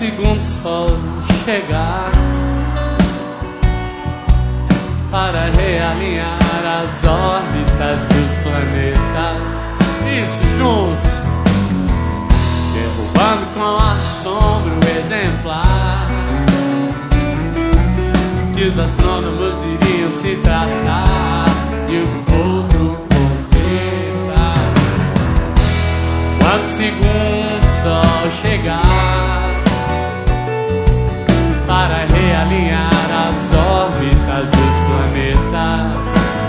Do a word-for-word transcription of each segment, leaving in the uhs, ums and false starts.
segundo sol chegar para realinhar as órbitas dos planetas. Isso, juntos, derrubando com assombro o exemplar que os astrônomos iriam se tratar de um outro cometa. Quando o segundo sol chegar para realinhar as órbitas dos planetas,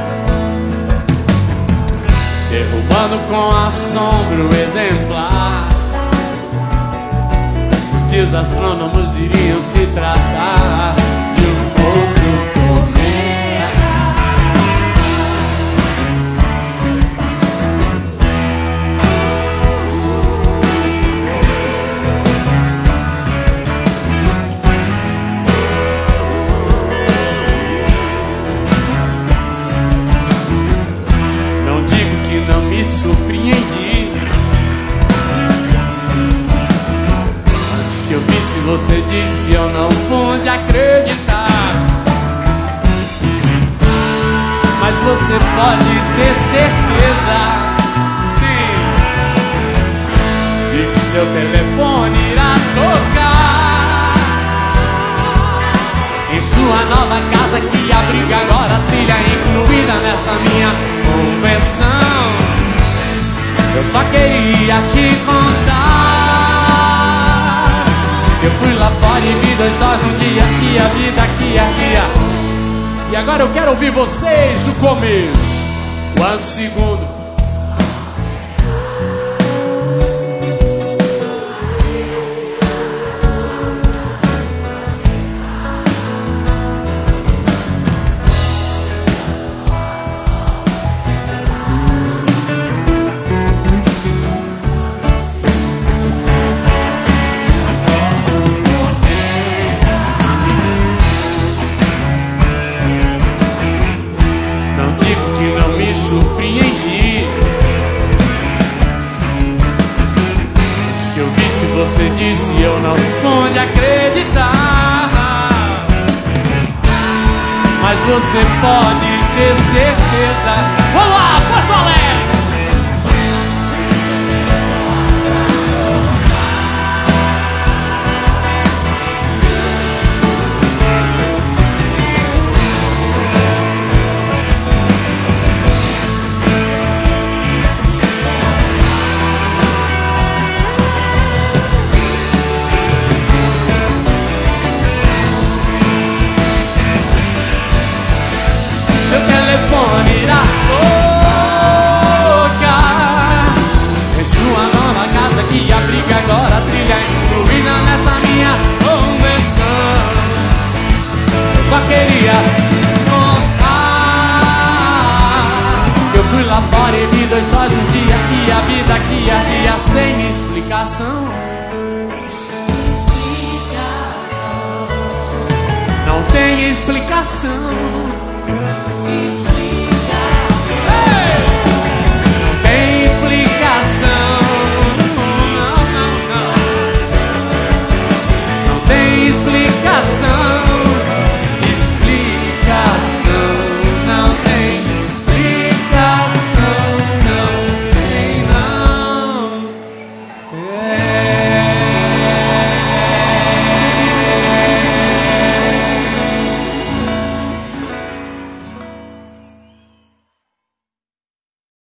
derrubando com assombro o exemplar que os astrônomos iriam se tratar de um outro cometa. Não digo que não me surpreendi. Antes que eu visse, você disse, eu não pude acreditar. Mas você pode ter certeza, sim, de que seu telefone irá tocar em sua nova casa que abriga agora a trilha incluída nessa minha conversão. Eu só queria te contar que eu fui lá fora e vi dois sóis um dia, que a vida que ardia. E agora eu quero ouvir vocês o começo. Quanto segundo? Surpreendi. Antes que eu visse, você disse, eu não pude acreditar. Mas você pode ter certeza. Vamos lá, Porto Alegre! Seu telefone irá tocar em sua nova casa que abriga agora a trilha incluída nessa minha conversão. Eu só queria te contar que eu fui lá fora e vi dois sóis um dia, que a vida que ardia sem explicação. Não tem explicação. Isso.